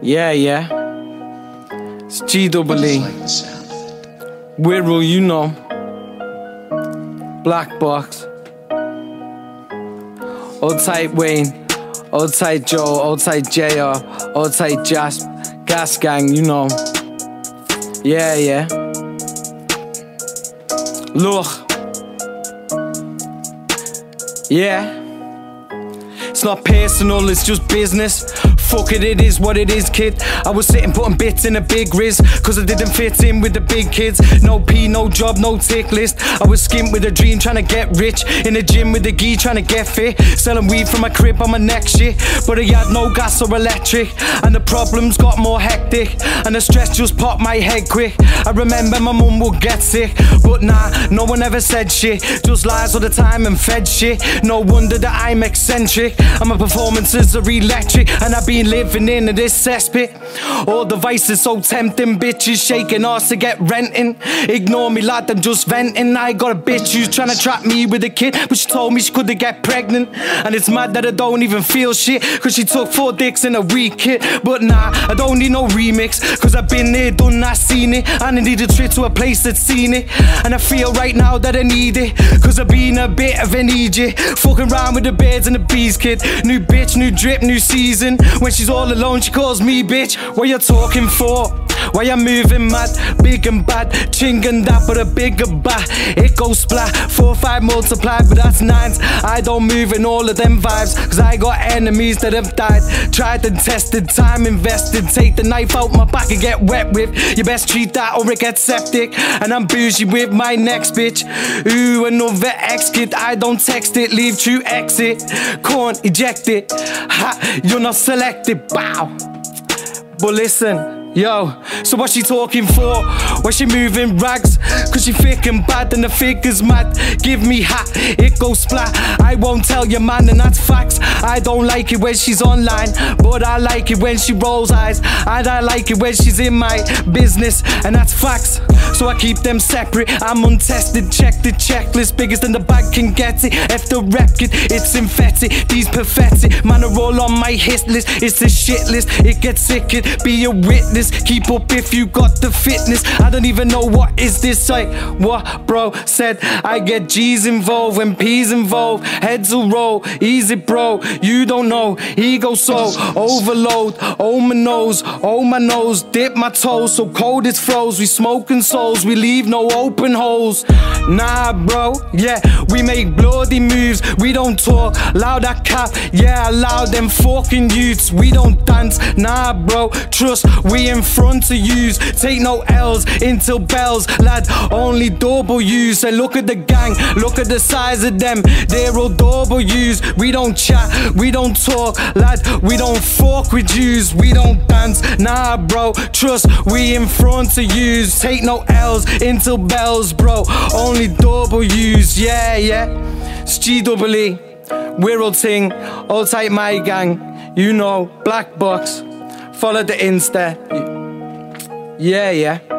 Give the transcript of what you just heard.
Yeah. It's G-double-E. Wirral, you know. Black Box. Old tight Wayne. Old tight Joe. Old tight JR. Old tight Jasp. Gas Gang, you know. Yeah. Look. Yeah. It's not personal, it's just business. Fuck it is what it is, kid. I was sitting putting bits in a big riz, cause I didn't fit in with the big kids. No P, no job, no tick list. I was skint with a dream, trying to get rich. In the gym with the gi, trying to get fit. Selling weed from my crib on my neck shit. But I had no gas or electric, and the problems got more hectic, and the stress just popped my head quick. I remember my mum would get sick, but nah, no one ever said shit. Just lies all the time and fed shit. No wonder that I'm eccentric, and my performances are electric, and I've been living in this cesspit. All the vices so tempting, bitches shaking ass to get renting. Ignore me lad, I'm just venting. I got a bitch who's trying to trap me with a kid, but she told me she couldn't get pregnant. And it's mad that I don't even feel shit, cause she took 4 dicks in a week kid. But nah, I don't need no remix, cause I've been there, done that, seen it. And I need a trip to a place that's seen it, and I feel right now that I need it, cause I've been a bit of an idiot. Fucking around with the birds and the bees, kid. New bitch, new drip, new season. When she's all alone, she calls me bitch. What you talking for? Why you moving mad? Big and bad, ching and that, but a bigger bat. It goes splat, 4, 5 multiplied, but that's 9s. I don't move in all of them vibes, cause I got enemies that have died. Tried and tested, time invested. Take the knife out my back and get wet with. You best treat that or it gets septic. And I'm bougie with my next bitch. Ooh, another ex kid. I don't text it, leave true exit. Can't eject it. Ha, you're not selected. Bow. But listen, yo, so what's she talking for? Why she moving rags? Cause she thick and bad and the figure's mad. Give me hat, it goes splat. I won't tell you man, and that's facts. I don't like it when she's online, but I like it when she rolls eyes. And I like it when she's in my business, and that's facts. So I keep them separate, I'm untested. Check the checklist, biggest than the bag can get it. F the rep kit, it's synthetic, these pathetic. Man are all on my hit list, it's a shit list. It gets sick, it be a witness. Keep up if you got the fitness. I don't even know what is this like. What bro said, I get G's involved when P's involved. Heads will roll, easy bro, you don't know. Ego so overload, oh my nose, dip my toes, so cold it's froze. We smoking souls, we leave no open holes. Nah bro, yeah, we make bloody moves. We don't talk loud that cap, yeah, loud them fucking youths. We don't dance, nah bro, trust we in front of yous. Take no L's until bells, lad, only W's. Say look at the gang, look at the size of them, they're all W's. We don't chat, we don't talk, lad, we don't fuck with Jews. We don't dance, nah bro, trust we in front of yous. Take no L's until bells, bro, only W's. Yeah, it's G-double-E, Wirral ting, all tight my gang, you know, Black Box. Follow the Insta. Yeah.